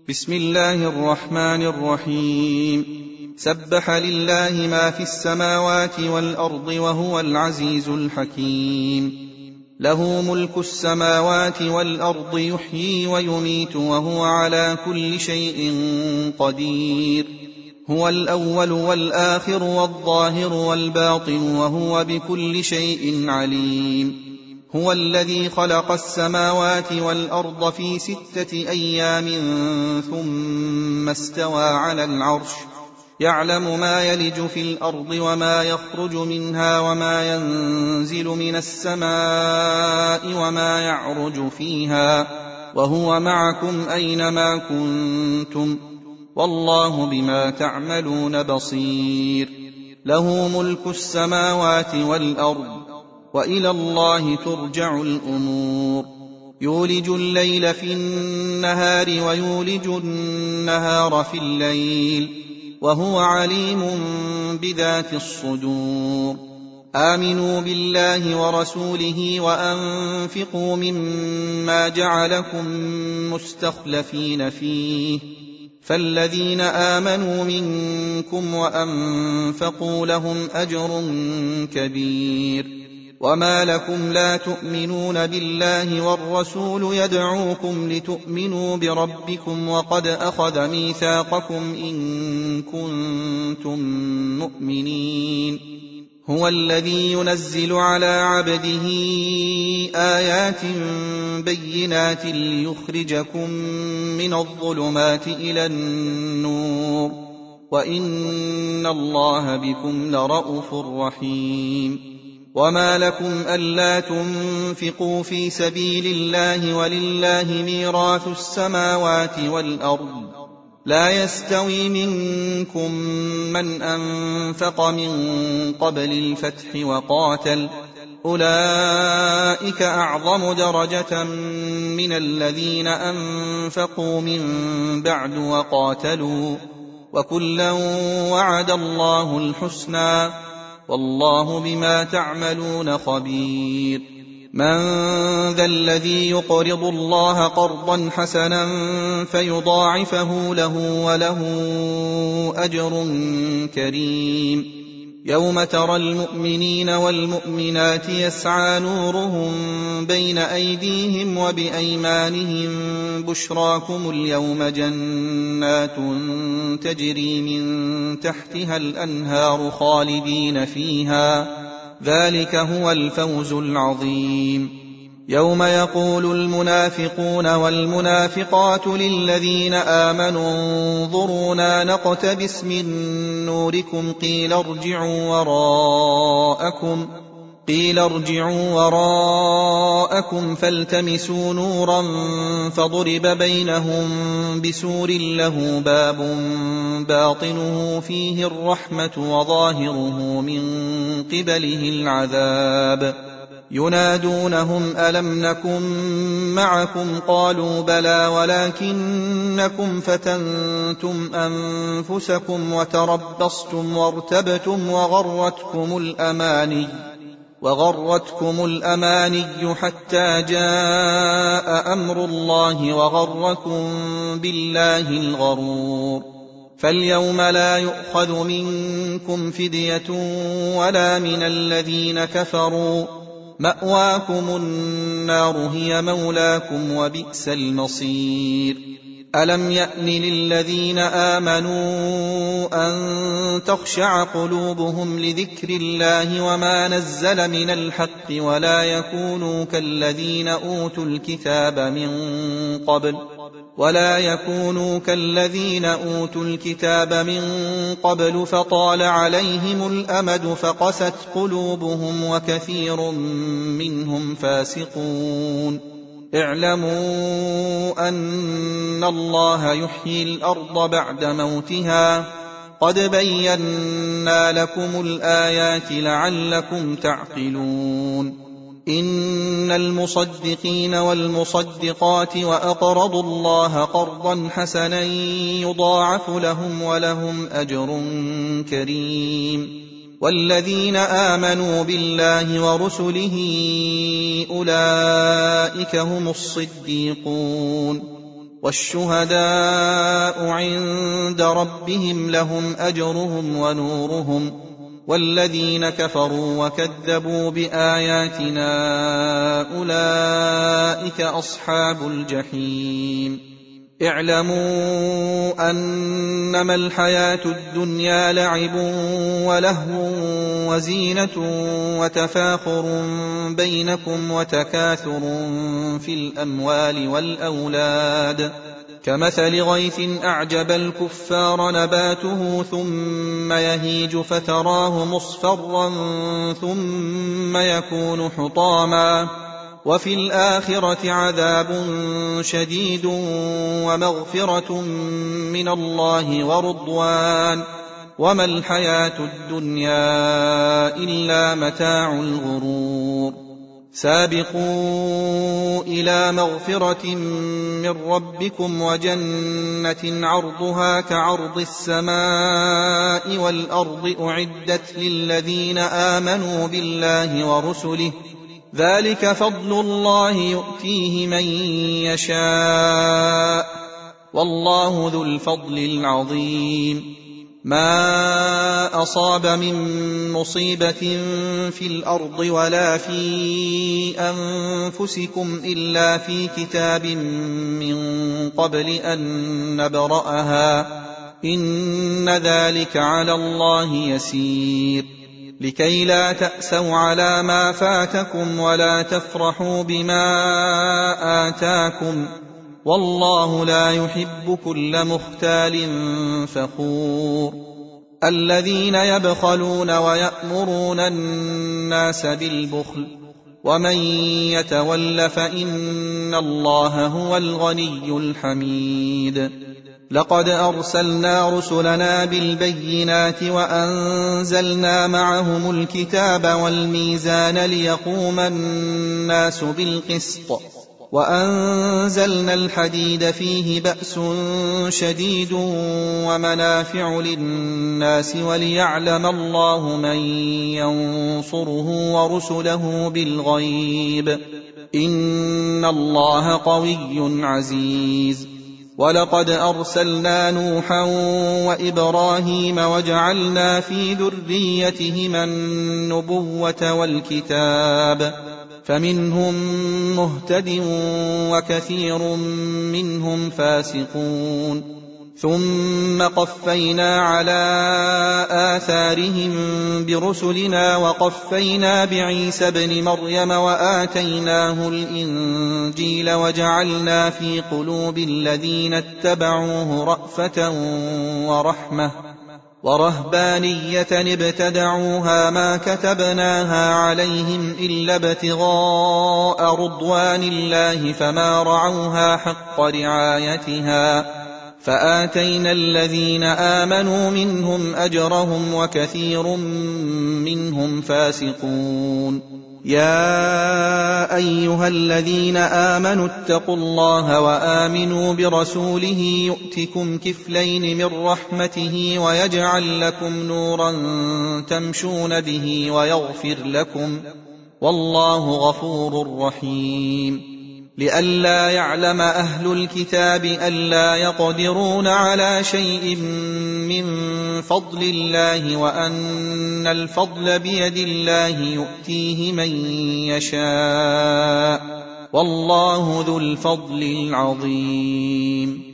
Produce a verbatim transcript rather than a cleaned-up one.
بسم الله الرحمن الرحيم. سبح لله ما في السماوات والأرض وهو العزيز الحكيم. له ملك السماوات والأرض يحيي ويميت وهو على كل شيء قدير. هو الأول والآخر والظاهر والباطن وهو بكل شيء عليم. هو الذي خلق السماوات والأرض في ستة أيام ثم استوى على العرش يعلم ما يلج في الأرض وما يخرج منها وما ينزل من السماء وما يعرج فيها وهو معكم أينما كنتم والله بما تعملون بصير. له ملك السماوات والأرض وإلى الله ترجع الأمور. يولج الليل في النهار ويولج النهار في الليل وهو عليم بذات الصدور. آمنوا بالله ورسوله وأنفقوا مما جعلكم مستخلفين فيه فالذين آمنوا منكم وأنفقوا لهم أجر كبير. وما لكم لا تؤمنون بالله والرسول يدعوكم لتؤمنوا بربكم وقد أخذ ميثاقكم إن كنتم مؤمنين. هو الذي ينزل على عبده آيات بينات ليخرجكم من الظلمات إلى النور وإن الله بكم لرءوف رحيم. وما لكم ألا تنفقوا في سبيل الله ولله ميراث السماوات والأرض لا يستوي منكم من أنفق من قبل الفتح وقاتل أولئك أعظم درجة من الذين أنفقوا من بعد وقاتلوا وكلا وعد الله الحسنى والله بما تعملون خبير. من ذا الذي يقرض الله قرضا حسنا فيضاعفه له وله أجر كريم. يوم ترى المؤمنين والمؤمنات يسعى نورهم بين أيديهم وبأيمانهم بشراكم اليوم جنات تجري من تحتها الأنهار خالدين فيها ذلك هو الفوز العظيم. يوم يقول المنافقون والمنافقات للذين آمنوا انظرونا نقتبس من نوركم قيل ارجعوا وراءكم قيل ارجعوا وراءكم فالتمسوا نورا فضرب بينهم بسور له باب باطنه فيه الرحمة وظاهره من قبله العذاب. ينادونهم ألم نكن معكم قالوا بلى ولكنكم فتنتم أنفسكم وتربصتم وارتبتم وغرتكم الأماني وغرتكم الأماني حتى جاء أمر الله وغركم بالله الغرور. فاليوم لا يؤخذ منكم فدية ولا من الذين كفروا مأواكم النار هي مولاكم وبئس المصير. ألم يأن للذين آمنوا أن تخشع قلوبهم لذكر الله وما نزل من الحق ولا يكونوا كالذين أوتوا الكتاب من قبل ولا يكونوا كالذين أوتوا الكتاب من قبل فطال عليهم الأمد فقست قلوبهم وكثير منهم فاسقون. اعلموا أن الله يحيي الأرض بعد موتها قد بينا لكم الآيات لعلكم تعقلون. إن المصدقين والمصدقات وأقرضوا الله قرضا حسنا يضاعف لهم ولهم أجر كريم. والذين آمنوا بالله ورسله أولئك هم الصديقون والشهداء عند ربهم لهم أجرهم ونورهم، والذين كفروا وكذبوا بآياتنا أولئك أصحاب الجحيم. اعلموا أنما الحياة الدنيا لعب ولهو وزينة وتفاخر بينكم وتكاثر في الأموال والأولاد، كمثل غيث أعجب الكفار نباته ثم يهيج فتراه مصفرا ثم يكون حطاما، وفي الآخرة عذاب شديد ومغفرة من الله ورضوان، وما الحياة الدنيا إلا متاع الغرور. سابقوا إلى مغفرة من ربكم وجنة عرضها كعرض السماء والأرض أعدت للذين آمنوا بالله ورسله، ذلك فضل الله يؤتيه من يشاء، والله ذو الفضل العظيم. ما أصاب من مصيبة في الأرض ولا في أنفسكم إلا في كتاب من قبل أن نبرأها، إن ذلك على الله يسير. لكي لا تأسوا على ما فاتكم ولا تفرحوا بما آتاكم، والله لا يحب كل مختال فخور. الذين يبخلون ويأمرون الناس بالبخل، ومن يتول فإن الله هو الغني الحميد. لقد أرسلنا رسلنا بالبينات وأنزلنا معهم الكتاب والميزان ليقوم الناس بالقسط، وأنزلنا الحديد فيه بأس شديد ومنافع للناس وليعلم الله من ينصره ورسله بالغيب، إن الله قوي عزيز. ولقد أرسلنا نوحا وإبراهيم وجعلنا في ذريتهما النبوة والكتاب، فمنهم مهتد وكثير منهم فاسقون. ثم قفينا على آثارهم برسلنا وقفينا بعيسى ابن مريم وآتيناه الإنجيل وجعلنا في قلوب الذين اتبعوه رأفة ورحمة ورهبانية ابتدعوها ما كتبناها عليهم إلا ابتغاء رضوان الله فما رعوها حق رعايتها، فآتينا الذين آمنوا منهم أجرهم وكثير منهم فاسقون. يا أيها الذين آمنوا اتقوا الله وآمنوا برسوله يؤتكم كفلين من رحمته ويجعل لكم نورا تمشون به ويغفر لكم، والله غفور رحيم. لئلا يعلم أهل الكتاب ألا يقدرون على شيء من فضل الله وأن الفضل بيد الله يؤتيه من يشاء، والله ذو الفضل العظيم.